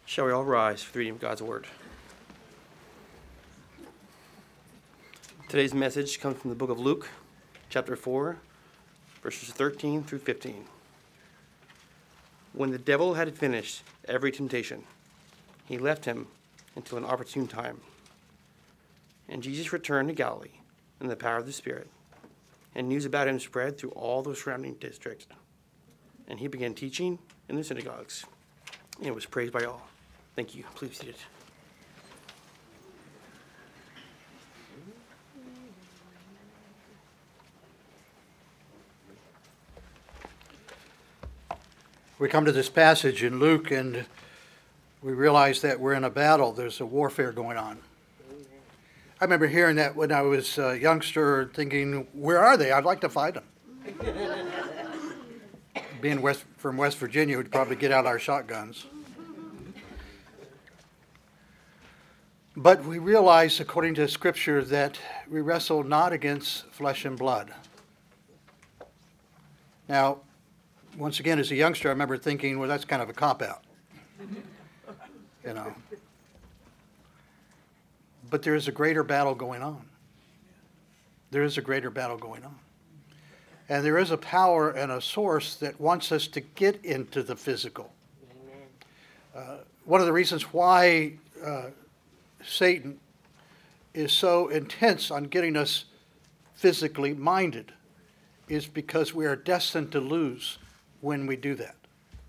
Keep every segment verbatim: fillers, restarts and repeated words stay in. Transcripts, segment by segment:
Shall we all rise for the reading of God's Word? Today's message comes from the book of Luke, chapter four, verses thirteen through fifteen. When the devil had finished every temptation, he left him until an opportune time. And Jesus returned to Galilee in the power of the Spirit, and news about him spread through all the surrounding districts. And he began teaching in the synagogues, and was praised by all. Thank you. Please be seated. We come to this passage in Luke and we realize that we're in a battle. There's a warfare going on. I remember hearing that when I was a youngster, thinking, where are they? I'd like to fight them. Being West, from West Virginia, we'd probably get out our shotguns. But we realize, according to Scripture, that we wrestle not against flesh and blood. Now, once again, as a youngster, I remember thinking, well, that's kind of a cop-out. You know. But there is a greater battle going on. There is a greater battle going on. And there is a power and a source that wants us to get into the physical. Uh, one of the reasons why uh, Satan is so intense on getting us physically minded is because we are destined to lose when we do that.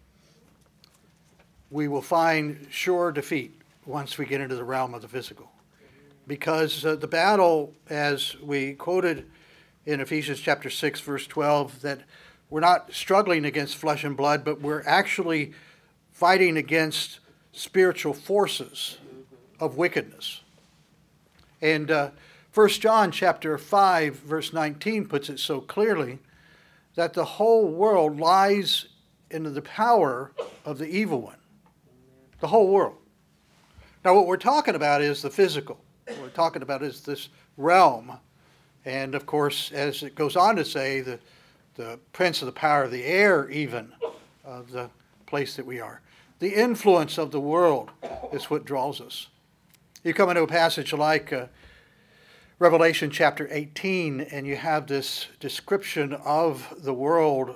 We will find sure defeat once we get into the realm of the physical. Because uh, the battle, as we quoted in Ephesians chapter six, verse twelve, that we're not struggling against flesh and blood, but we're actually fighting against spiritual forces of wickedness. And uh, First John chapter five, verse nineteen puts it so clearly that the whole world lies in the power of the evil one. The whole world. Now what we're talking about is the physical. What we're talking about is this realm. And of course, as it goes on to say, the, the prince of the power of the air even, of the place that we are. The influence of the world is what draws us. You come into a passage like uh, Revelation chapter eighteen, and you have this description of the world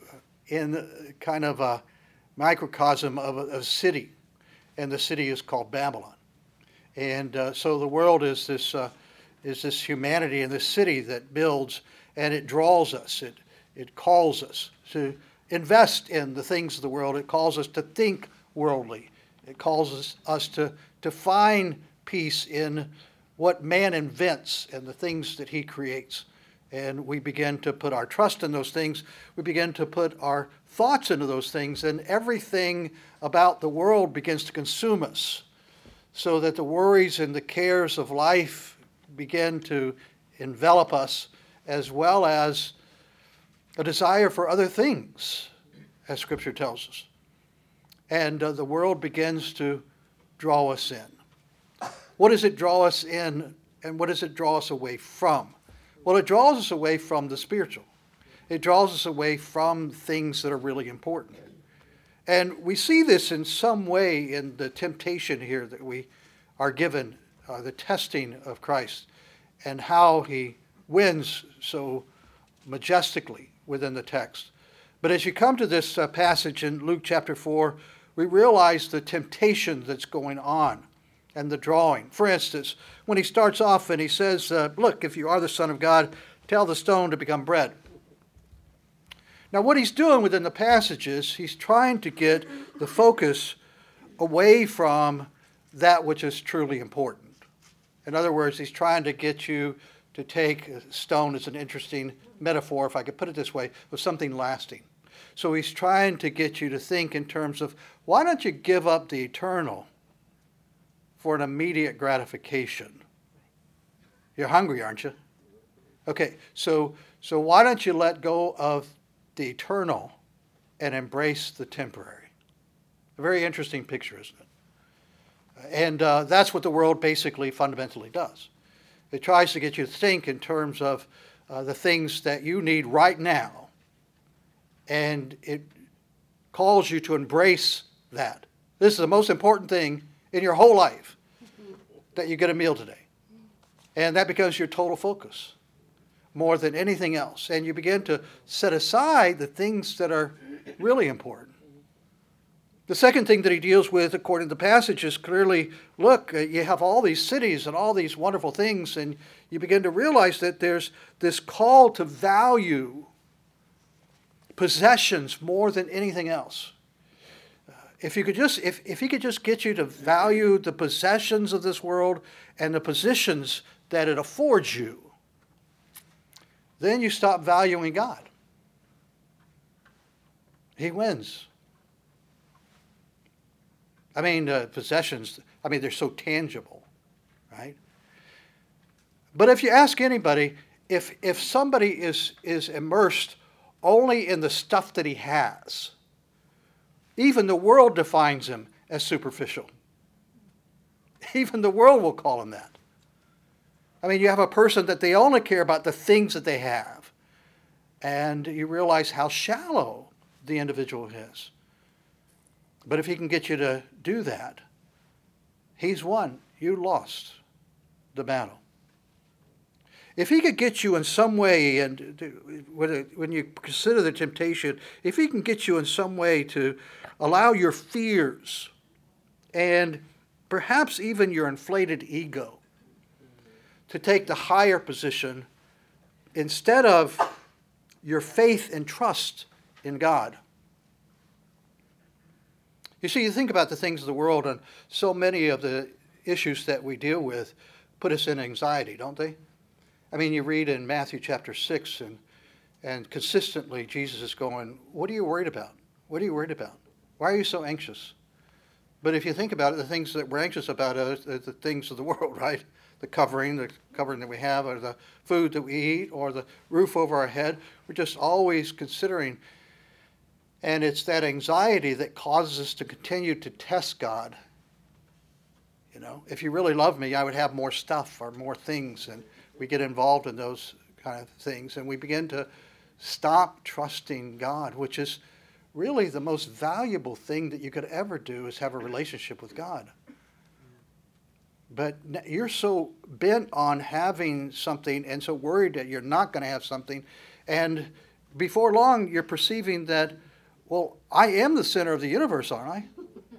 in kind of a microcosm of a, a city, and the city is called Babylon. And uh, so the world is this uh, is this humanity in this city that builds, and it draws us. It it calls us to invest in the things of the world. It calls us to think worldly. It calls us, us to to find peace in what man invents and the things that he creates. And we begin to put our trust in those things. We begin to put our thoughts into those things, and everything about the world begins to consume us, so that the worries and the cares of life begin to envelop us, as well as a desire for other things, as Scripture tells us. And uh, the world begins to draw us in. What does it draw us in, and what does it draw us away from? Well, it draws us away from the spiritual. It draws us away from things that are really important. And we see this in some way in the temptation here that we are given, uh, the testing of Christ, and how he wins so majestically within the text. But as you come to this uh, passage in Luke chapter four, we realize the temptation that's going on and the drawing. For instance, when he starts off and he says, uh, look, if you are the Son of God, tell the stone to become bread. Now what he's doing within the passage is he's trying to get the focus away from that which is truly important. In other words, he's trying to get you to take a stone as an interesting metaphor, if I could put it this way, of something lasting. So he's trying to get you to think in terms of, why don't you give up the eternal for an immediate gratification? You're hungry, aren't you? Okay, so so why don't you let go of the eternal and embrace the temporary? A very interesting picture, isn't it? And uh, that's what the world basically fundamentally does. It tries to get you to think in terms of uh, the things that you need right now, and it calls you to embrace that This is the most important thing in your whole life, that you get a meal today. And that becomes your total focus more than anything else. And you begin to set aside the things that are really important. The second thing that he deals with, according to the passage, is clearly, look, uh, you have all these cities and all these wonderful things, and you begin to realize that there's this call to value possessions more than anything else. Uh, if you could just, if, if he could just get you to value the possessions of this world and the positions that it affords you, then you stop valuing God. He wins. I mean, uh, possessions, I mean, they're so tangible, right? But if you ask anybody, if if somebody is, is immersed only in the stuff that he has, even the world defines him as superficial. Even the world will call him that. I mean, you have a person that they only care about the things that they have, and you realize how shallow the individual is. But if he can get you to do that, he's won. You lost the battle. If he could get you in some way, and when you consider the temptation, if he can get you in some way to allow your fears and perhaps even your inflated ego to take the higher position instead of your faith and trust in God. You see, you think about the things of the world, and so many of the issues that we deal with put us in anxiety, don't they? I mean, you read in Matthew chapter six, and and consistently Jesus is going, what are you worried about? What are you worried about? Why are you so anxious? But if you think about it, the things that we're anxious about are the things of the world, right? The covering, the covering that we have, or the food that we eat, or the roof over our head. We're just always considering. And it's that anxiety that causes us to continue to test God. You know, if you really love me, I would have more stuff or more things. And we get involved in those kind of things. And we begin to stop trusting God, which is really the most valuable thing that you could ever do, is have a relationship with God. But you're so bent on having something and so worried that you're not going to have something. And before long, you're perceiving that, well, I am the center of the universe, aren't I?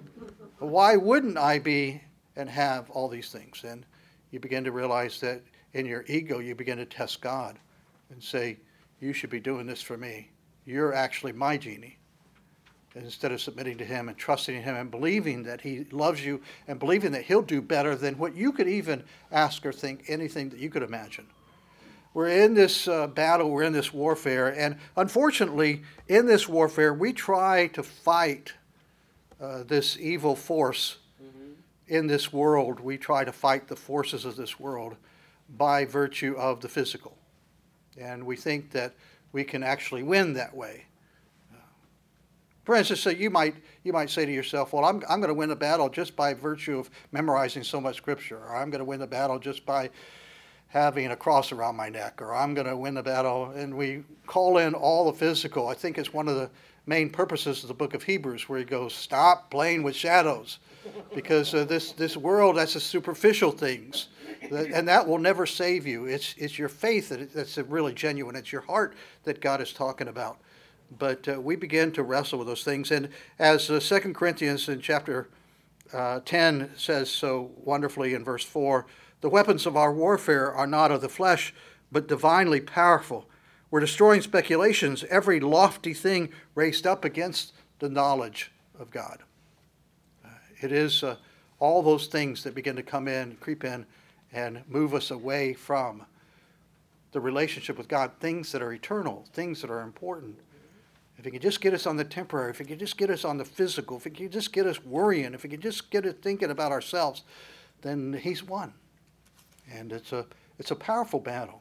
Why wouldn't I be and have all these things? And you begin to realize that in your ego, you begin to test God and say, you should be doing this for me. You're actually my genie. And instead of submitting to him and trusting in him and believing that he loves you and believing that he'll do better than what you could even ask or think, anything that you could imagine. We're in this uh, battle, we're in this warfare, and unfortunately, in this warfare, we try to fight uh, this evil force mm-hmm. in this world. We try to fight the forces of this world by virtue of the physical. And we think that we can actually win that way. Uh, for instance, so you might you might say to yourself, well, I'm, I'm going to win the battle just by virtue of memorizing so much scripture, or I'm going to win the battle just by having a cross around my neck, or I'm going to win the battle, and we call in all the physical. I think it's one of the main purposes of the book of Hebrews, where he goes, stop playing with shadows, because uh, this this world, that's the superficial things, and that will never save you. It's it's your faith that that's really genuine. It's your heart that God is talking about. But uh, we begin to wrestle with those things, and as uh, Second Corinthians in chapter uh, ten says so wonderfully in verse four, the weapons of our warfare are not of the flesh, but divinely powerful. We're destroying speculations, every lofty thing raised up against the knowledge of God. Uh, it is uh, all those things that begin to come in, creep in, and move us away from the relationship with God, things that are eternal, things that are important. If he could just get us on the temporary, if he could just get us on the physical, if he could just get us worrying, if he could just get us thinking about ourselves, then he's won. And it's a it's a powerful battle.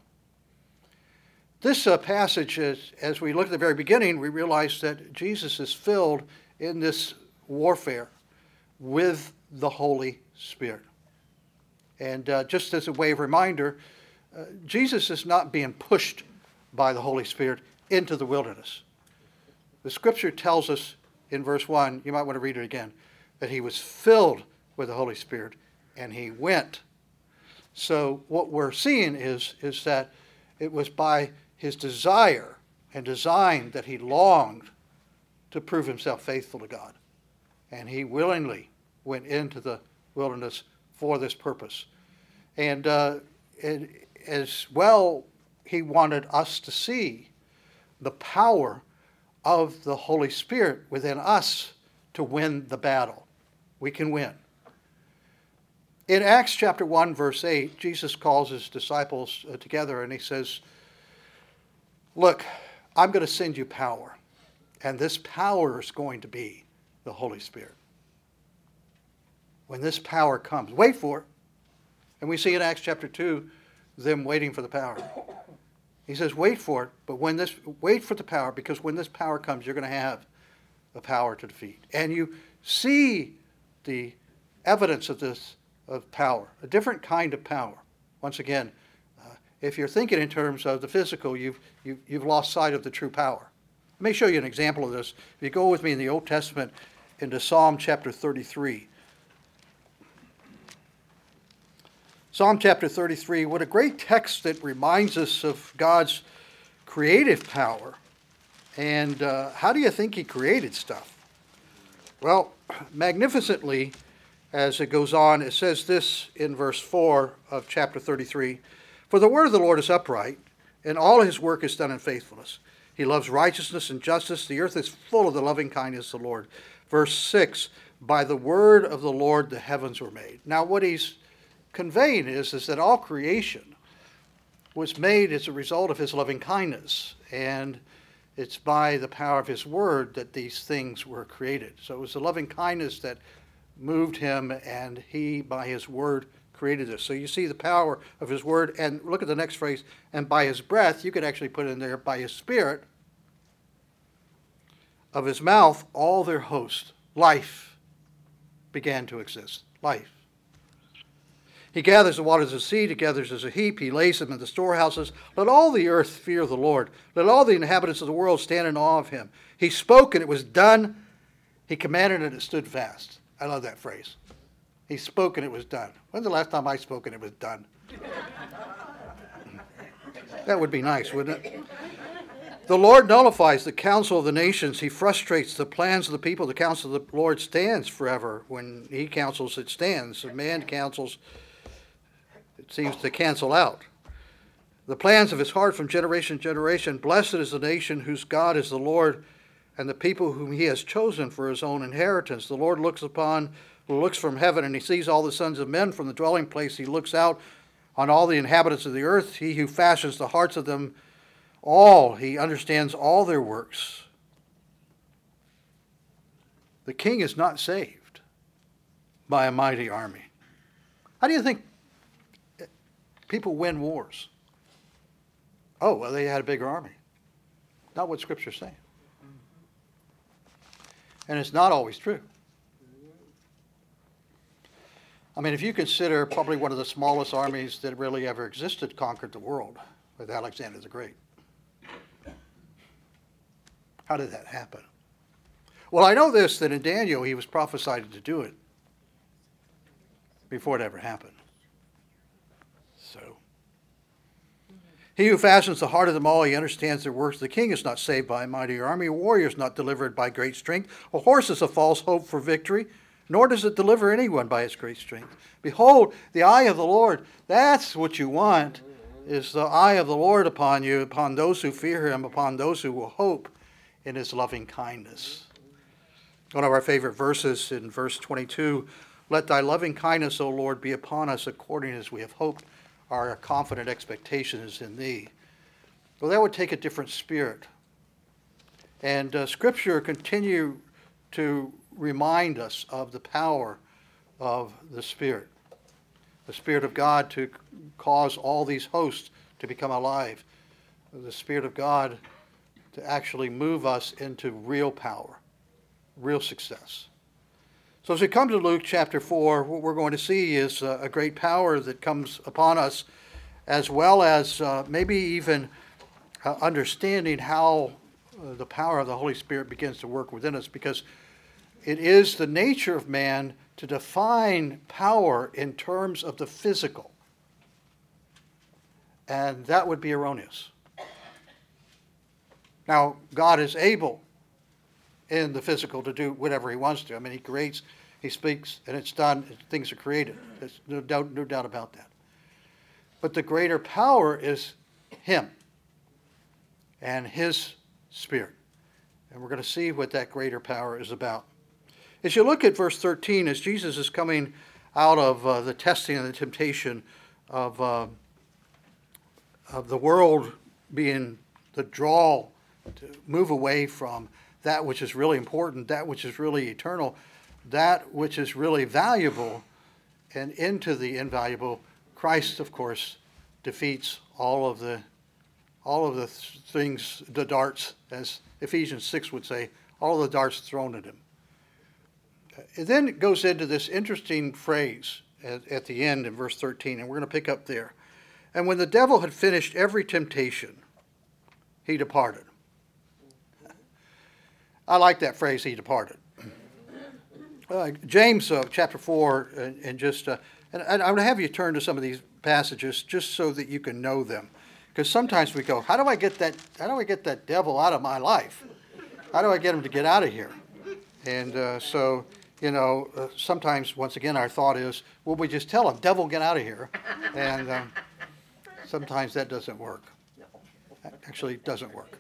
This uh, passage, is, as we look at the very beginning, we realize that Jesus is filled in this warfare with the Holy Spirit. And uh, just as a way of reminder, uh, Jesus is not being pushed by the Holy Spirit into the wilderness. The scripture tells us in verse one, you might want to read it again, that he was filled with the Holy Spirit, and he went. So what we're seeing is, is that it was by his desire and design that he longed to prove himself faithful to God. And he willingly went into the wilderness for this purpose. And, uh, and as well, he wanted us to see the power of the Holy Spirit within us to win the battle. We can win. In Acts chapter one, verse eight, Jesus calls his disciples uh, together and he says, look, I'm going to send you power. And this power is going to be the Holy Spirit. When this power comes, wait for it. And we see in Acts chapter two, them waiting for the power. He says, wait for it, but when this, wait for the power, because when this power comes, you're going to have the power to defeat. And you see the evidence of this, of power, a different kind of power. Once again, uh, if you're thinking in terms of the physical, you've, you've, you've lost sight of the true power. Let me show you an example of this. If you go with me in the Old Testament into Psalm chapter thirty-three. Psalm chapter thirty-three, what a great text that reminds us of God's creative power. And uh, how do you think he created stuff? Well, magnificently, as it goes on, it says this in verse four of chapter thirty-three, for the word of the Lord is upright, and all his work is done in faithfulness. He loves righteousness and justice. The earth is full of the loving kindness of the Lord. Verse six, by the word of the Lord the heavens were made. Now what he's conveying is, is that all creation was made as a result of his loving kindness. And it's by the power of his word that these things were created. So it was the loving kindness that moved him, and he, by his word, created this. So you see the power of his word, and look at the next phrase, and by his breath, you could actually put in there, by his spirit, of his mouth, all their host, life, began to exist. Life. He gathers the waters of the sea, together as a heap. He lays them in the storehouses. Let all the earth fear the Lord. Let all the inhabitants of the world stand in awe of him. He spoke and it was done. He commanded and it stood fast. I love that phrase. He spoke and it was done. When's the last time I spoke and it was done? That would be nice, wouldn't it? The Lord nullifies the counsel of the nations. He frustrates the plans of the people. The counsel of the Lord stands forever. When he counsels, it stands. When man counsels, it seems to cancel out. The plans of his heart from generation to generation. Blessed is the nation whose God is the Lord, and the people whom he has chosen for his own inheritance. The Lord looks upon, looks from heaven, and he sees all the sons of men from the dwelling place. He looks out on all the inhabitants of the earth. He who fashions the hearts of them all, he understands all their works. The king is not saved by a mighty army. How do you think people win wars? Oh, well, they had a bigger army. Not what Scripture's saying. And it's not always true. I mean, if you consider probably one of the smallest armies that really ever existed conquered the world with Alexander the Great. How did that happen? Well, I know this, that in Daniel he was prophesied to do it before it ever happened. So, he who fashions the heart of them all, he understands their works. The king is not saved by a mighty army. A warrior is not delivered by great strength. A horse is a false hope for victory, nor does it deliver anyone by its great strength. Behold, the eye of the Lord, that's what you want, is the eye of the Lord upon you, upon those who fear him, upon those who will hope in his loving kindness. One of our favorite verses in verse twenty-two, let thy loving kindness, O Lord, be upon us according as we have hoped. Our confident expectation is in thee. Well, that would take a different spirit. And uh, Scripture continue to remind us of the power of the Spirit. The Spirit of God to cause all these hosts to become alive. The Spirit of God to actually move us into real power, real success. So as we come to Luke chapter four, what we're going to see is uh, a great power that comes upon us, as well as uh, maybe even uh, understanding how uh, the power of the Holy Spirit begins to work within us. Because It is the nature of man to define power in terms of the physical. And that would be erroneous. Now, God is able in the physical to do whatever he wants to. I mean, he creates, he speaks, and it's done. Things are created. There's no doubt, no doubt about that. But the greater power is him and his Spirit. And we're going to see what that greater power is about. As you look at verse thirteen, as Jesus is coming out of uh, the testing and the temptation of, uh, of the world being the draw to move away from that which is really important, that which is really eternal, that which is really valuable, and into the invaluable, Christ, of course, defeats all of the all of the things, the darts, as Ephesians six would say, all of the darts thrown at him. It then goes into this interesting phrase at, at the end in verse thirteen, and we're going to pick up there. And when the devil had finished every temptation, he departed. I like that phrase, he departed. Uh, James uh, chapter four, and, and just, uh, and, and I'm going to have you turn to some of these passages just so that you can know them. Because sometimes we go, how do I get that, how do I get that devil out of my life? How do I get him to get out of here? And uh, so, you know, uh, sometimes, once again, our thought is, well, we just tell him, devil, get out of here. And um, sometimes that doesn't work. Actually, it doesn't work.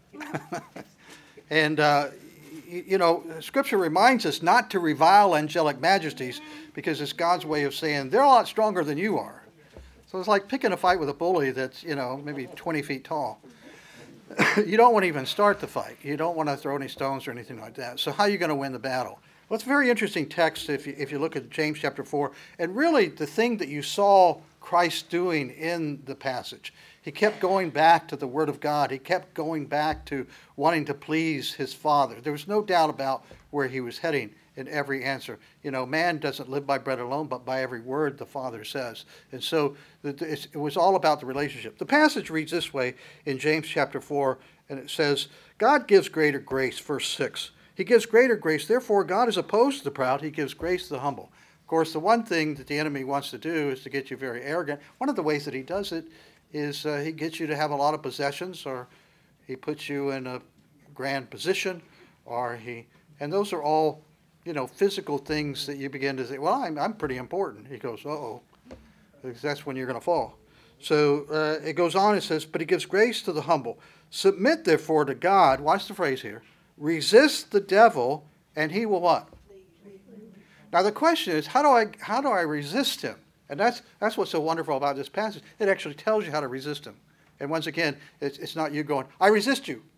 And, uh, you know, Scripture reminds us not to revile angelic majesties because it's God's way of saying they're a lot stronger than you are. So it's like picking a fight with a bully that's, you know, maybe twenty feet tall. You don't want to even start the fight. You don't want to throw any stones or anything like that. So how are you going to win the battle? Well, it's a very interesting text if you, if you look at James chapter four. And really the thing that you saw Christ doing in the passage, he kept going back to the Word of God. He kept going back to wanting to please his Father. There was no doubt about where he was heading in every answer. You know, man doesn't live by bread alone, but by every word the Father says. And so it was all about the relationship. The passage reads this way in James chapter four, and it says, God gives greater grace, verse six. He gives greater grace. Therefore, God is opposed to the proud. He gives grace to the humble. Of course, the one thing that the enemy wants to do is to get you very arrogant. One of the ways that he does it is uh, he gets you to have a lot of possessions, or he puts you in a grand position, or he, and those are all, you know, physical things that you begin to say, well, I'm, I'm pretty important. He goes, uh-oh, because that's when you're going to fall. So uh, it goes on, it says, but he gives grace to the humble. Submit, therefore, to God. Watch the phrase here. Resist the devil, and he will what? Now the question is, how do I how do I resist him? And that's that's what's so wonderful about this passage. It actually tells you how to resist him. And once again, it's it's not you going, I resist you.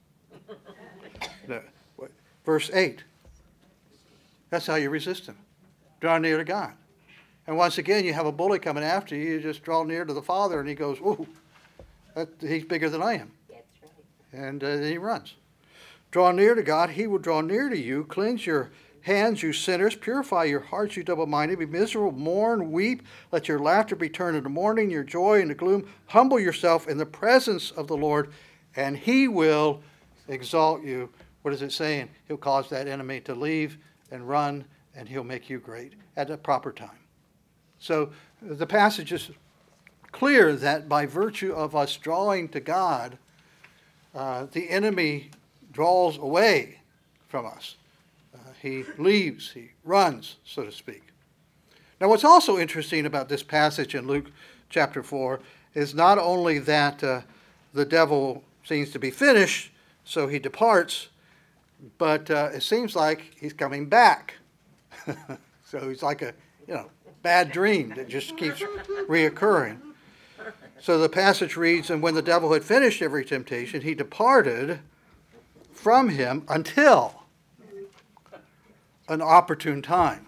No. Verse eight. That's how you resist him. Draw near to God. And once again, you have a bully coming after you. You just draw near to the Father, and he goes, ooh, that, he's bigger than I am. That's right. And uh, then he runs. Draw near to God. He will draw near to you. Cleanse your hands, you sinners. Purify your hearts, you double-minded. Be miserable, mourn, weep. Let your laughter be turned into mourning, your joy into gloom. Humble yourself in the presence of the Lord, and he will exalt you. What is it saying? He'll cause that enemy to leave and run, and he'll make you great at a proper time. So the passage is clear that by virtue of us drawing to God, uh, the enemy draws away from us. Uh, he leaves, he runs, so to speak. Now what's also interesting about this passage in Luke chapter four is not only that uh, the devil seems to be finished, so he departs, but uh, it seems like he's coming back. So he's like a, you know, bad dream that just keeps reoccurring. So the passage reads, and when the devil had finished every temptation, he departed from him until an opportune time.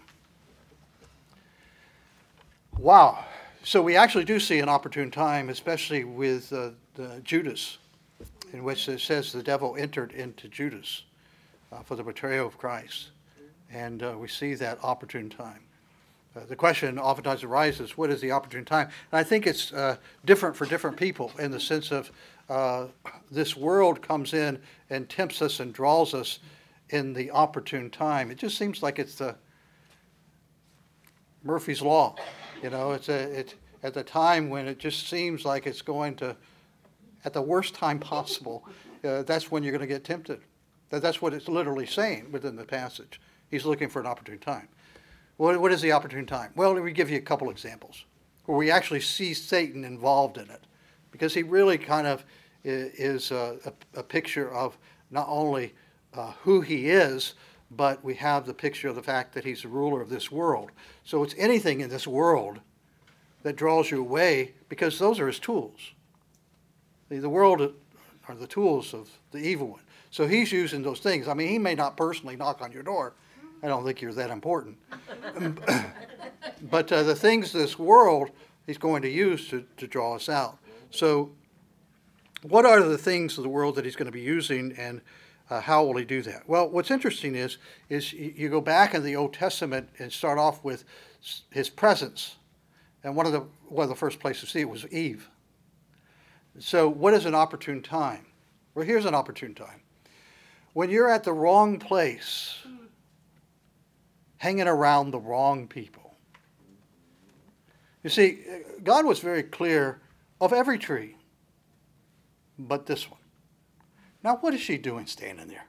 Wow. So we actually do see an opportune time, especially with uh, the Judas, in which it says the devil entered into Judas uh, for the betrayal of Christ. And uh, we see that opportune time. Uh, the question oftentimes arises, what is the opportune time? And I think it's uh, different for different people in the sense of uh, this world comes in and tempts us and draws us in the opportune time. It just seems like it's the Murphy's Law. You know, it's a, it's at the time when it just seems like it's going to, at the worst time possible, uh, that's when you're going to get tempted. That, that's what it's literally saying within the passage. He's looking for an opportune time. What, what is the opportune time? Well, let me give you a couple examples where we actually see Satan involved in it, because he really kind of is a, a, a picture of not only uh, who he is, but we have the picture of the fact that he's the ruler of this world. So it's anything in this world that draws you away, because those are his tools. The, the world are the tools of the evil one. So he's using those things. I mean, he may not personally knock on your door. I don't think you're that important. But uh, the things of this world he's going to use to, to draw us out. So what are the things of the world that he's going to be using, and uh, how will he do that? Well, what's interesting is, is you go back in the Old Testament and start off with his presence. And one of the, one of the first places to see it was Eve. So what is an opportune time? Well, here's an opportune time. When you're at the wrong place, hanging around the wrong people. You see, God was very clear of every tree but this one. Now, what is she doing standing there?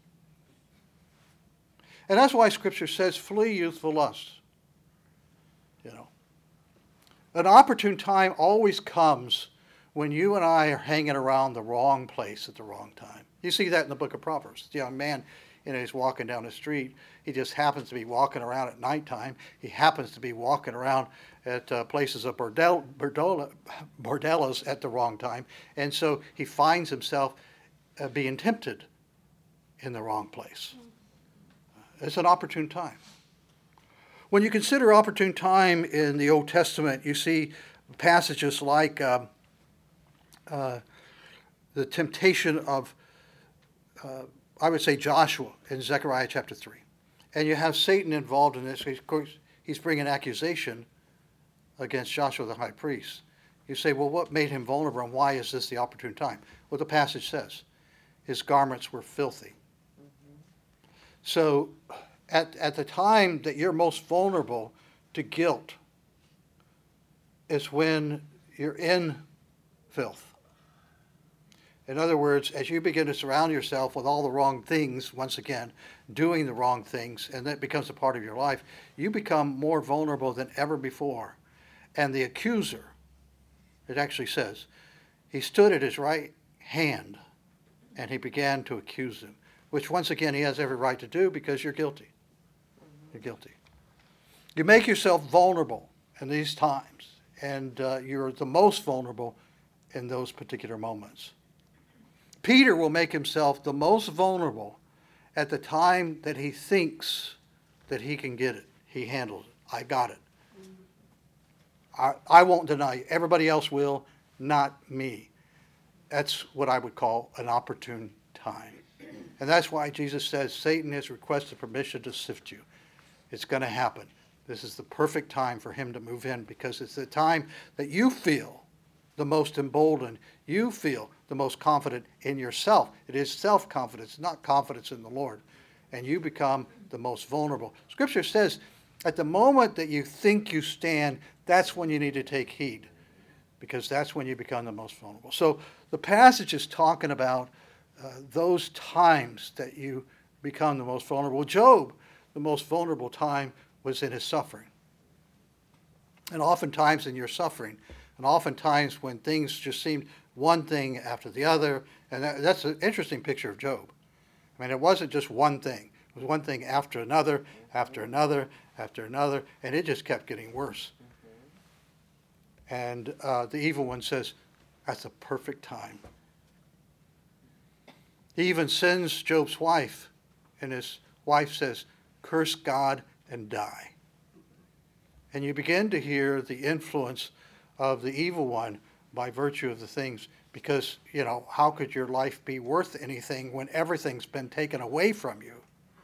And that's why Scripture says, flee youthful lusts. You know, an opportune time always comes when you and I are hanging around the wrong place at the wrong time. You see that in the book of Proverbs. The young man, you know, he's walking down the street. He just happens to be walking around at nighttime. He happens to be walking around at uh, places of bordel, bordello, bordellos at the wrong time. And so he finds himself uh, being tempted in the wrong place. It's an opportune time. When you consider opportune time in the Old Testament, you see passages like um, uh, the temptation of, uh, I would say, Joshua in Zechariah chapter three. And you have Satan involved in this. Of course, he's bringing accusation against Joshua the high priest. You say, well, what made him vulnerable, and why is this the opportune time? Well, the passage says, his garments were filthy. Mm-hmm. So at, at the time that you're most vulnerable to guilt is when you're in filth. In other words, as you begin to surround yourself with all the wrong things, once again, doing the wrong things, and that becomes a part of your life, you become more vulnerable than ever before. And the accuser, it actually says, he stood at his right hand and he began to accuse him, which once again he has every right to do because you're guilty. You're guilty. You make yourself vulnerable in these times, and uh, you're the most vulnerable in those particular moments. Peter will make himself the most vulnerable at the time that he thinks that he can get it. He handles it. I got it. I, I won't deny you. Everybody else will, not me. That's what I would call an opportune time. And that's why Jesus says Satan has requested permission to sift you. It's going to happen. This is the perfect time for him to move in, because it's the time that you feel the most emboldened. You feel the most confident in yourself. It is self-confidence, not confidence in the Lord. And you become the most vulnerable. Scripture says at the moment that you think you stand, that's when you need to take heed, because that's when you become the most vulnerable. So the passage is talking about uh, those times that you become the most vulnerable. Job, the most vulnerable time was in his suffering. And oftentimes in your suffering, and oftentimes when things just seemed one thing after the other, and that, that's an interesting picture of Job. I mean, it wasn't just one thing. It was one thing after another, after another, after another, and it just kept getting worse. And uh, the evil one says, that's a perfect time. He even sends Job's wife, and his wife says, curse God and die. And you begin to hear the influence of the evil one by virtue of the things, because, you know, how could your life be worth anything when everything's been taken away from you?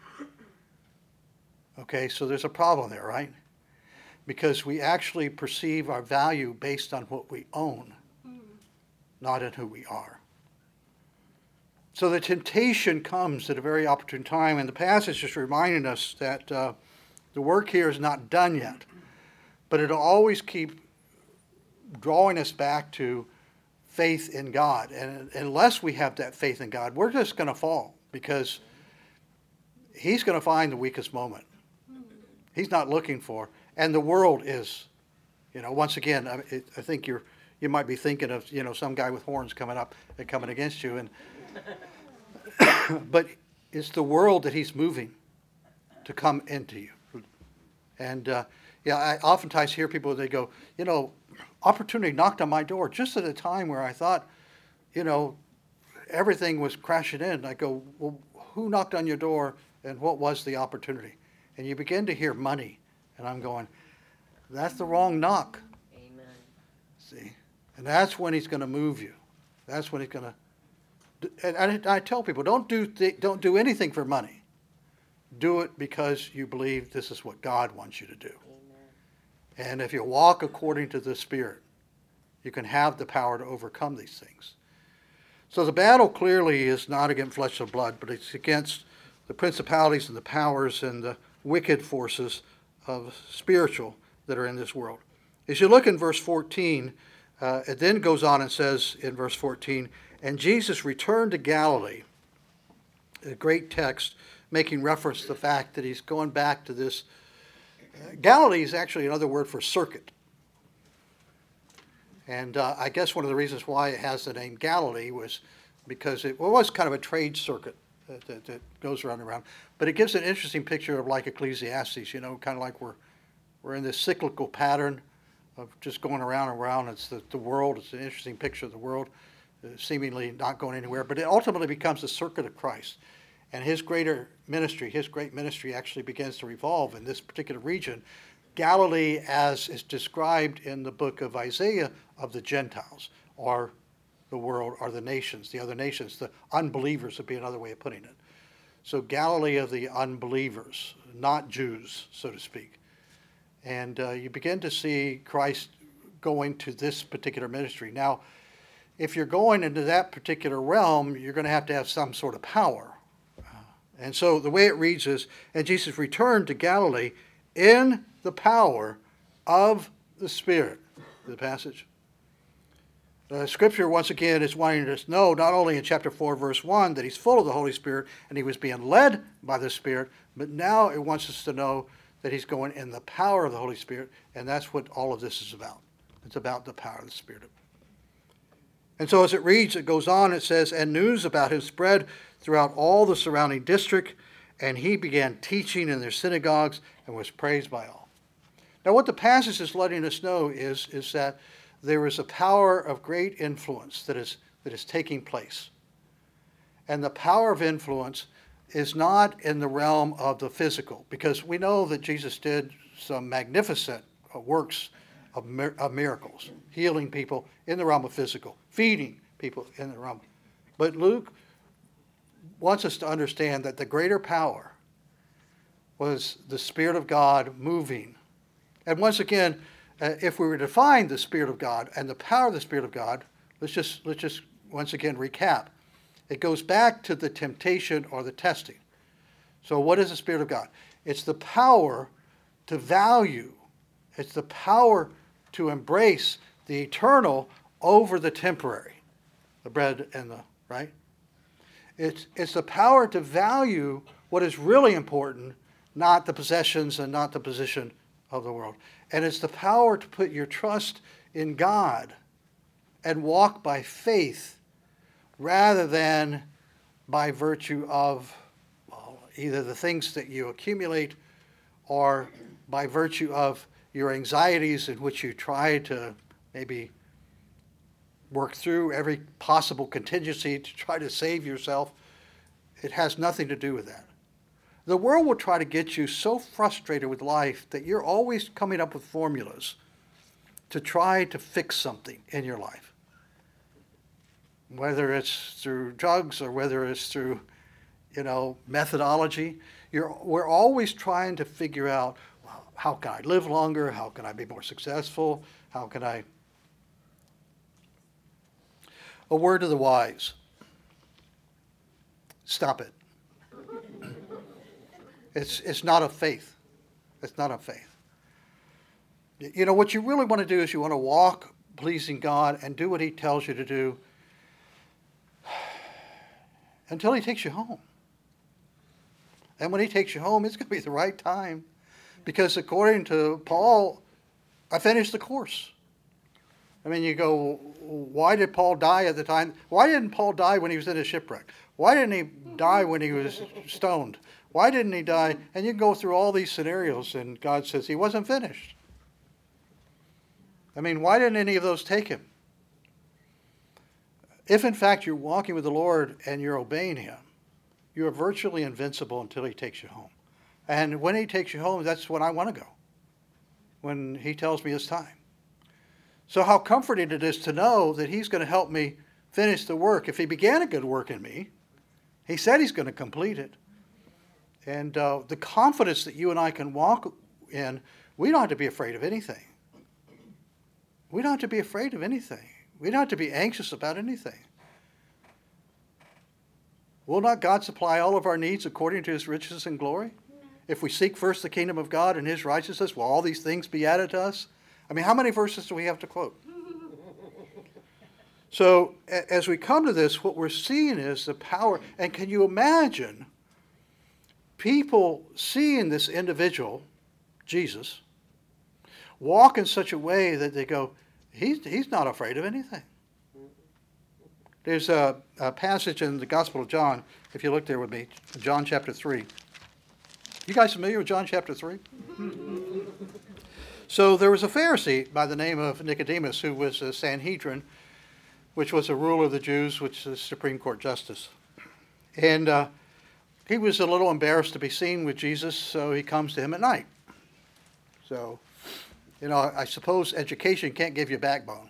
Okay, so there's a problem there, right? Because we actually perceive our value based on what we own, not in who we are. So the temptation comes at a very opportune time, and the passage is reminding us that uh, the work here is not done yet, but it'll always keep drawing us back to faith in God. And unless we have that faith in God, we're just going to fall, because he's going to find the weakest moment. He's not looking for, and the world is, you know, once again, I, it, I think you're, you might be thinking of, you know, some guy with horns coming up and coming against you, and but it's the world that he's moving to come into you. And uh, yeah, I oftentimes hear people, they go, you know, opportunity knocked on my door just at a time where I thought, you know, everything was crashing in. I go, well, who knocked on your door, and what was the opportunity? And you begin to hear money, and I'm going, that's the wrong knock. Amen. See, and that's when he's going to move you. That's when he's going to. And I, I tell people, don't do th- don't do anything for money. Do it because you believe this is what God wants you to do. Amen. And if you walk according to the Spirit, you can have the power to overcome these things. So the battle clearly is not against flesh and blood, but it's against the principalities and the powers and the wicked forces of spiritual that are in this world. As you look in verse fourteen, uh, it then goes on and says in verse fourteen, and Jesus returned to Galilee, a great text making reference to the fact that he's going back to this. Uh, Galilee is actually another word for circuit. And uh, I guess one of the reasons why it has the name Galilee was because it was kind of a trade circuit that, that, that goes around and around. But it gives an interesting picture of like Ecclesiastes, you know, kind of like we're, we're in this cyclical pattern of just going around and around. It's the, the world. It's an interesting picture of the world, uh, seemingly not going anywhere. But it ultimately becomes the circuit of Christ. And his greater ministry, his great ministry actually begins to revolve in this particular region. Galilee, as is described in the book of Isaiah, of the Gentiles, or the world, or the nations, the other nations, the unbelievers would be another way of putting it. So Galilee of the unbelievers, not Jews, so to speak. And uh, you begin to see Christ going to this particular ministry. Now, if you're going into that particular realm, you're going to have to have some sort of power. And so the way it reads is, and Jesus returned to Galilee in the power of the Spirit. The passage. Uh, scripture, once again, is wanting us to know, not only in chapter four, verse one, that he's full of the Holy Spirit and he was being led by the Spirit, but now it wants us to know that he's going in the power of the Holy Spirit, and that's what all of this is about. It's about the power of the Spirit. And so as it reads, it goes on, it says, and news about him spread throughout all the surrounding district, and he began teaching in their synagogues and was praised by all. Now what the passage is letting us know is, is that there is a power of great influence that is, that is taking place. And the power of influence is not in the realm of the physical, because we know that Jesus did some magnificent works of, mir- of miracles, healing people in the realm of physical, feeding people in the realm. But Luke wants us to understand that the greater power was the Spirit of God moving. And once again, uh, if we were to define the Spirit of God and the power of the Spirit of God, let's just let's just once again recap. It goes back to the temptation or the testing. So what is the Spirit of God? It's the power to value. It's the power to embrace the eternal over the temporary. The bread and the, right? It's, it's the power to value what is really important, not the possessions and not the position of the world. And it's the power to put your trust in God and walk by faith rather than by virtue of well, either the things that you accumulate or by virtue of your anxieties in which you try to maybe work through every possible contingency to try to save yourself. It has nothing to do with that. The world will try to get you so frustrated with life that you're always coming up with formulas to try to fix something in your life. Whether it's through drugs or whether it's through, you know, methodology, you're, we're always trying to figure out, well, how can I live longer? How can I be more successful? How can I... A word to the wise. stop it. It's, it's not of faith. It's not of faith. You know, what you really want to do is you want to walk pleasing God and do what he tells you to do until he takes you home. And when he takes you home, it's going to be the right time. Because according to Paul, I finished the course. I mean, you go, why did Paul die at the time? Why didn't Paul die when he was in a shipwreck? Why didn't he die when he was stoned? Why didn't he die? And you can go through all these scenarios, and God says he wasn't finished. I mean, why didn't any of those take him? If, in fact, you're walking with the Lord and you're obeying him, you are virtually invincible until he takes you home. And when he takes you home, that's when I want to go, when he tells me it's time. So how comforting it is to know that he's going to help me finish the work. If he began a good work in me, he said he's going to complete it. And uh, the confidence that you and I can walk in, we don't have to be afraid of anything. We don't have to be afraid of anything. We don't have to be anxious about anything. Will not God supply all of our needs according to his riches and glory? If we seek first the kingdom of God and his righteousness, will all these things be added to us? I mean, how many verses do we have to quote? So as we come to this, what we're seeing is the power. And can you imagine people seeing this individual, Jesus, walk in such a way that they go, he's, he's not afraid of anything. There's a, a passage in the Gospel of John, if you look there with me, John chapter three. You guys familiar with John chapter three? So there was a Pharisee by the name of Nicodemus who was a Sanhedrin, which was a ruler of the Jews, which is Supreme Court justice. And uh, he was a little embarrassed to be seen with Jesus, so he comes to him at night. So, you know, I suppose education can't give you a backbone.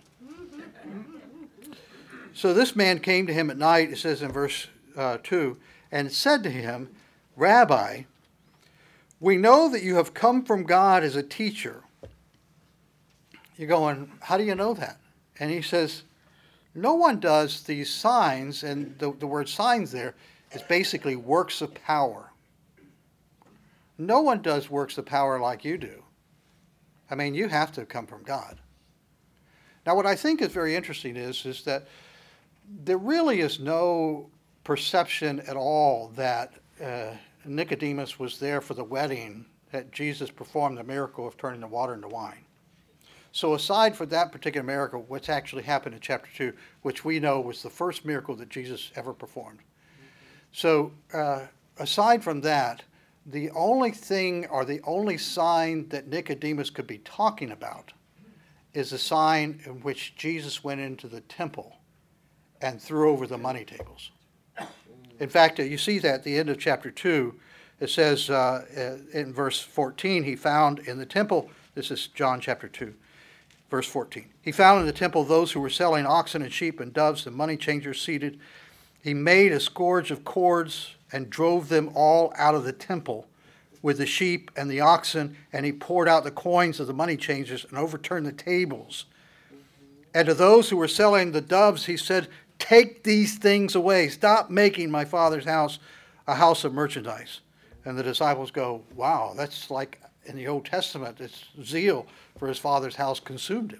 So this man came to him at night, it says in verse uh, two, and said to him, Rabbi, we know that you have come from God as a teacher. You're going, how do you know that? And he says, no one does these signs, and the, the word signs there is basically works of power. No one does works of power like you do. I mean, you have to come from God. Now, what I think is very interesting is, is that there really is no perception at all that uh, Nicodemus was there for the wedding that Jesus performed the miracle of turning the water into wine. So aside from that particular miracle, what's actually happened in chapter two, which we know was the first miracle that Jesus ever performed. So uh, aside from that, the only thing or the only sign that Nicodemus could be talking about is a sign in which Jesus went into the temple and threw over the money tables. In fact, uh, you see that at the end of chapter two. It says uh, uh, in verse fourteen, he found in the temple, this is John chapter two, verse fourteen. He found in the temple those who were selling oxen and sheep and doves, the money changers seated. He made a scourge of cords and drove them all out of the temple with the sheep and the oxen, and he poured out the coins of the money changers and overturned the tables. And to those who were selling the doves, he said, take these things away. Stop making my Father's house a house of merchandise. And the disciples go, wow, that's like in the Old Testament, it's zeal for his Father's house consumed him.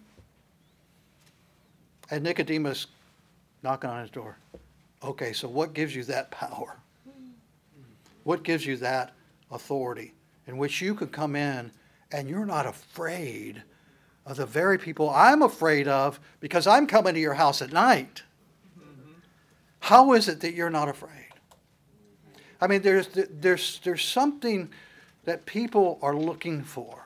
And Nicodemus knocking on his door. Okay, so what gives you that power? What gives you that authority in which you could come in and you're not afraid of the very people I'm afraid of because I'm coming to your house at night? How is it that you're not afraid? I mean, there's there's there's something that people are looking for.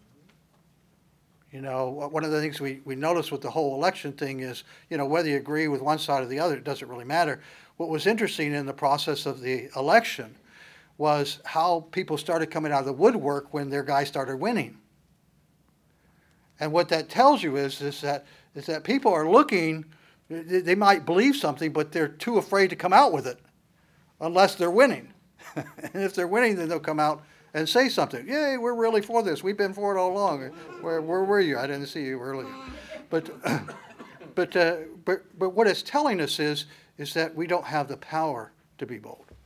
You know, one of the things we, we notice with the whole election thing is, you know, whether you agree with one side or the other, it doesn't really matter. What was interesting in the process of the election was how people started coming out of the woodwork when their guy started winning. And what that tells you is, is that is that people are looking, they might believe something, but they're too afraid to come out with it unless they're winning. And if they're winning, then they'll come out and say something. Yay, we're really for this. We've been for it all along. Where, where were you? I didn't see you earlier. But, but, uh, but, but what it's telling us is, is that we don't have the power to be bold.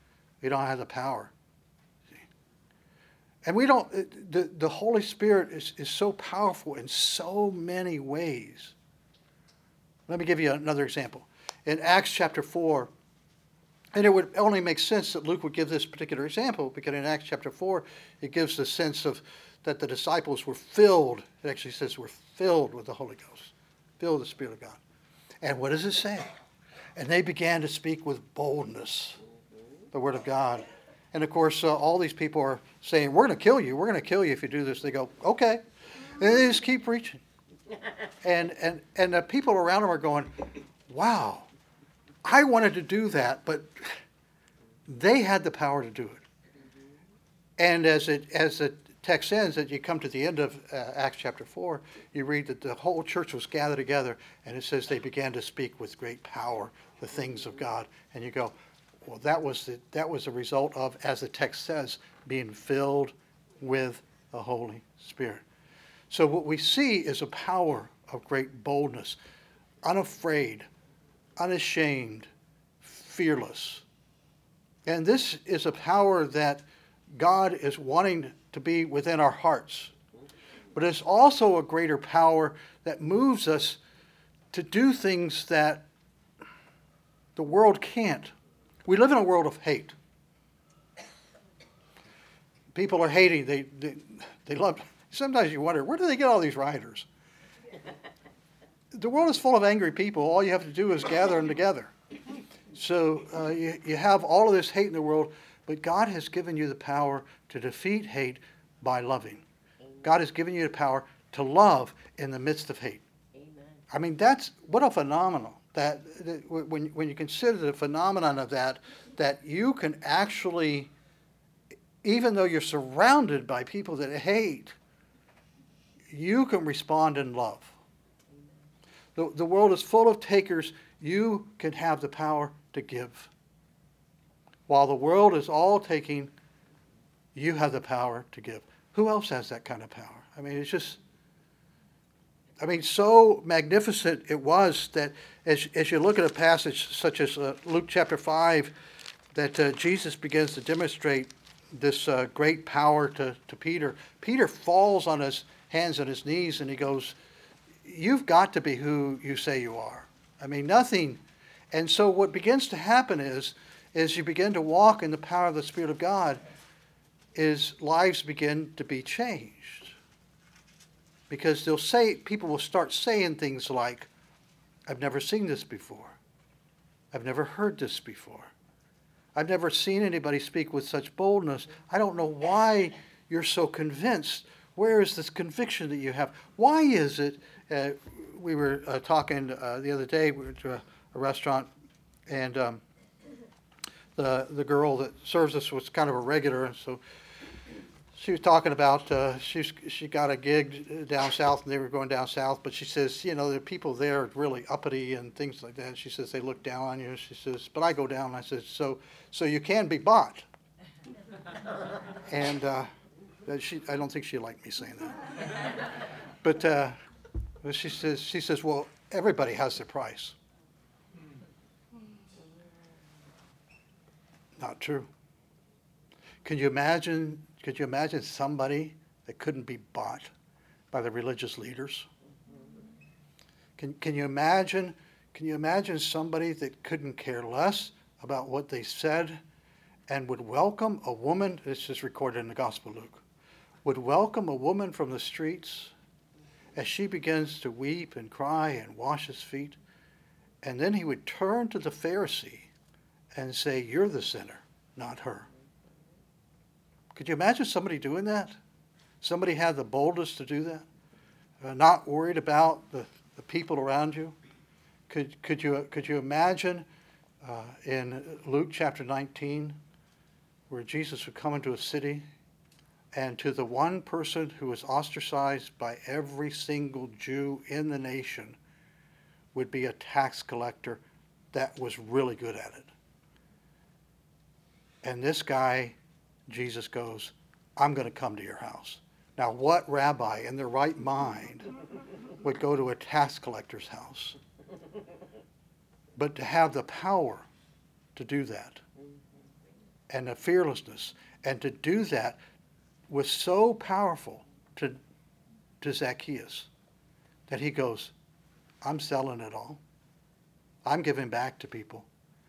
We don't have the power. See? And we don't, the, the Holy Spirit is, is so powerful in so many ways. Let me give you another example. In Acts chapter four, and it would only make sense that Luke would give this particular example, because in Acts chapter four, it gives the sense of that the disciples were filled. It actually says were filled with the Holy Ghost, filled with the Spirit of God. And what does it say? And they began to speak with boldness the word of God. And of course, uh, all these people are saying, we're going to kill you. We're going to kill you if you do this. They go, okay. And they just keep preaching. And, and, and the people around them are going, wow, I wanted to do that, but they had the power to do it. And as it as the text ends, that you come to the end of uh, Acts chapter four, you read that the whole church was gathered together, and it says they began to speak with great power the things of God. And you go, well, that was the, that was the result of, as the text says, being filled with the Holy Spirit. So what we see is a power of great boldness, unafraid, unashamed, fearless. And this is a power that God is wanting to be within our hearts. But it's also a greater power that moves us to do things that the world can't. We live in a world of hate. People are hating. They, they, they love. Sometimes you wonder, where do they get all these rioters? The world is full of angry people. All you have to do is gather them together. So uh, you, you have all of this hate in the world, but God has given you the power to defeat hate by loving. God has given you the power to love in the midst of hate. Amen. I mean, that's, what a phenomenal. That, that when, when you consider the phenomenon of that, that you can actually, even though you're surrounded by people that hate, you can respond in love. The, the world is full of takers. You can have the power to give. While the world is all taking, you have the power to give. Who else has that kind of power? I mean, it's just, I mean, so magnificent it was that as, as you look at a passage such as uh, Luke chapter five, that uh, Jesus begins to demonstrate this uh, great power to, to Peter. Peter falls on his hands and his knees and he goes, you've got to be who you say you are. I mean, nothing. And so what begins to happen is, as you begin to walk in the power of the Spirit of God, is lives begin to be changed. Because they'll say, people will start saying things like, I've never seen this before. I've never heard this before. I've never seen anybody speak with such boldness. I don't know why you're so convinced. Where is this conviction that you have? Why is it? Uh, we were uh, talking uh, the other day, we were to a, a restaurant, and um, the the girl that serves us was kind of a regular, and so she was talking about uh, she she got a gig down south, and they were going down south. But she says, you know, the people there are really uppity and things like that. She says they look down on you. She says, but I go down. And I said, so so you can be bought. and uh, she, I don't think she liked me saying that. But uh, she says she says, well, everybody has their price. Not true. Can you imagine? Could you imagine somebody that couldn't be bought by the religious leaders? Can Can you imagine? Can you imagine somebody that couldn't care less about what they said, and would welcome a woman? This is recorded in the Gospel of Luke. Would welcome a woman from the streets as she begins to weep and cry and wash his feet, and then he would turn to the Pharisee and say, you're the sinner, not her. Could you imagine somebody doing that? Somebody had the boldness to do that? Uh, not worried about the, the people around you? Could, could, you, could you imagine uh, in Luke chapter nineteen where Jesus would come into a city, and to the one person who was ostracized by every single Jew in the nation would be a tax collector that was really good at it. And this guy, Jesus goes, I'm going to come to your house. Now, what rabbi in their right mind would go to a tax collector's house? But to have the power to do that. and the fearlessness. And to do that was so powerful to, to Zacchaeus that he goes, I'm selling it all. I'm giving back to people.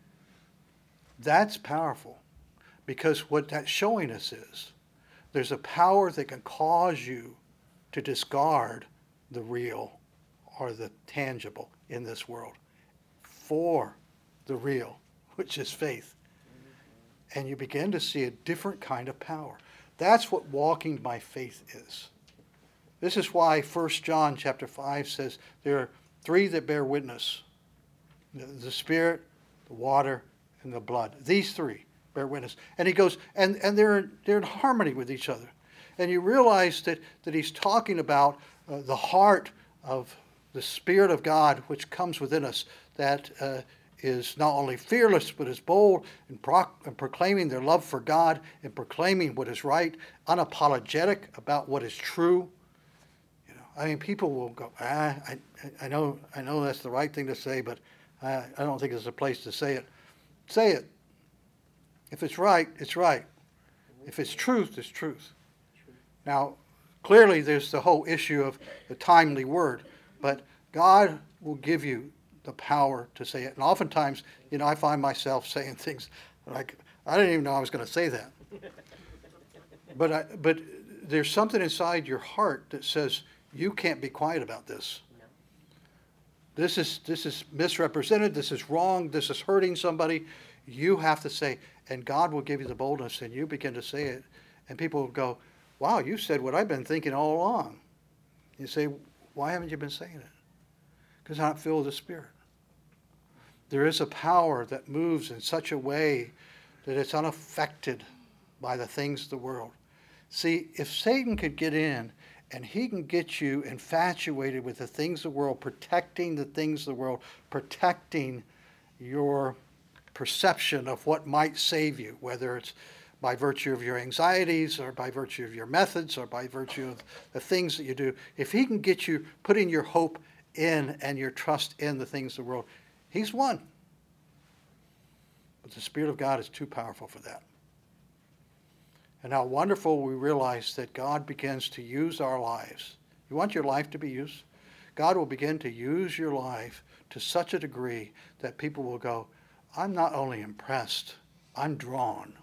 That's powerful, because what that's showing us is there's a power that can cause you to discard the real or the tangible in this world for the real, which is faith. And you begin to see a different kind of power. That's what walking by faith is. This is why First John chapter five says there are three that bear witness. The, the Spirit, the water, and the blood. These three bear witness. And he goes, and, and they're, they're in harmony with each other. And you realize that, that he's talking about uh, the heart of the Spirit of God which comes within us, that uh, is not only fearless but is bold in, pro- in proclaiming their love for God, in proclaiming what is right, unapologetic about what is true. You know, I mean, people will go, ah, I, I know, I know that's the right thing to say, but I, I don't think it's a place to say it. Say it. If it's right, it's right. If it's truth, it's truth. Now, clearly there's the whole issue of the timely word, but God will give you the power to say it. And oftentimes, you know, I find myself saying things like, I didn't even know I was going to say that. But I, but there's something inside your heart that says, you can't be quiet about this. No. This is this is misrepresented, this is wrong, this is hurting somebody. You have to say, and God will give you the boldness, and you begin to say it, and people will go, wow, you said what I've been thinking all along. You say, why haven't you been saying it? Because I'm not filled with the Spirit. There is a power that moves in such a way that it's unaffected by the things of the world. See, if Satan could get in and he can get you infatuated with the things of the world, protecting the things of the world, protecting your perception of what might save you, whether it's by virtue of your anxieties or by virtue of your methods or by virtue of the things that you do, if he can get you putting your hope in and your trust in the things of the world, he's won. But the Spirit of God is too powerful for that. And how wonderful we realize that God begins to use our lives. You want your life to be used? God will begin to use your life to such a degree that people will go, I'm not only impressed, I'm drawn.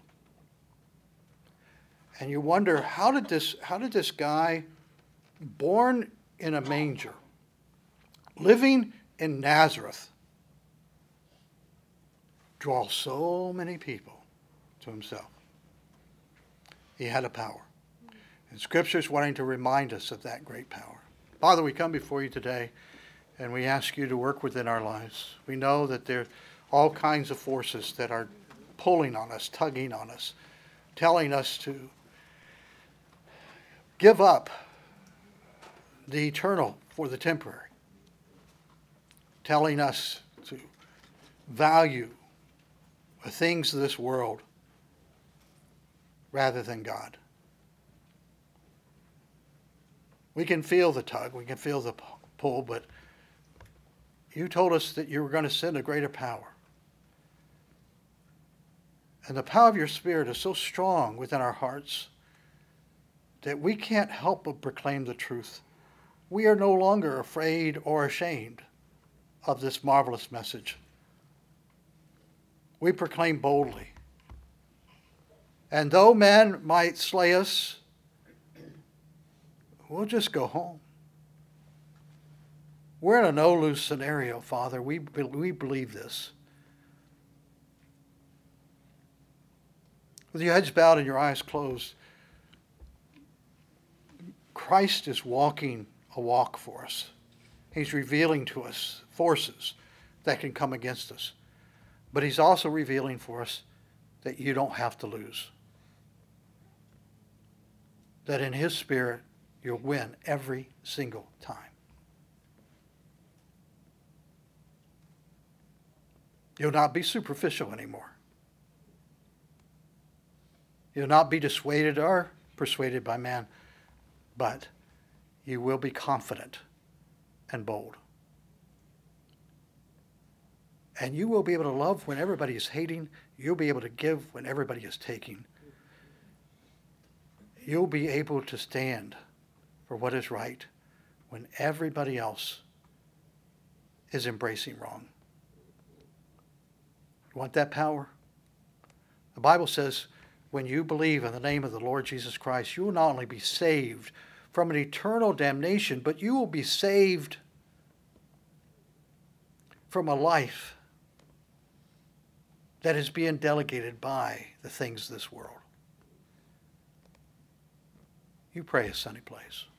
And you wonder, how did this, how did this guy, born in a manger, living in Nazareth, draw so many people to himself? He had a power. And Scripture is wanting to remind us of that great power. Father, we come before you today, and we ask you to work within our lives. We know that there are all kinds of forces that are pulling on us, tugging on us, telling us to give up the eternal for the temporary, telling us to value the things of this world rather than God. We can feel the tug, we can feel the pull, but you told us that you were going to send a greater power. And the power of your Spirit is so strong within our hearts that we can't help but proclaim the truth. We are no longer afraid or ashamed of this marvelous message. We proclaim boldly. And though man might slay us, we'll just go home. We're in a no-lose scenario, Father. We, we believe this. With your heads bowed and your eyes closed, Christ is walking a walk for us. He's revealing to us forces that can come against us. But he's also revealing for us that you don't have to lose. That in his Spirit, you'll win every single time. You'll not be superficial anymore. You'll not be dissuaded or persuaded by man, but you will be confident and bold. And you will be able to love when everybody is hating. You'll be able to give when everybody is taking. You'll be able to stand for what is right when everybody else is embracing wrong. You want that power? The Bible says when you believe in the name of the Lord Jesus Christ, you will not only be saved from an eternal damnation, but you will be saved from a life that is being delegated by the things of this world. You pray a sunny place.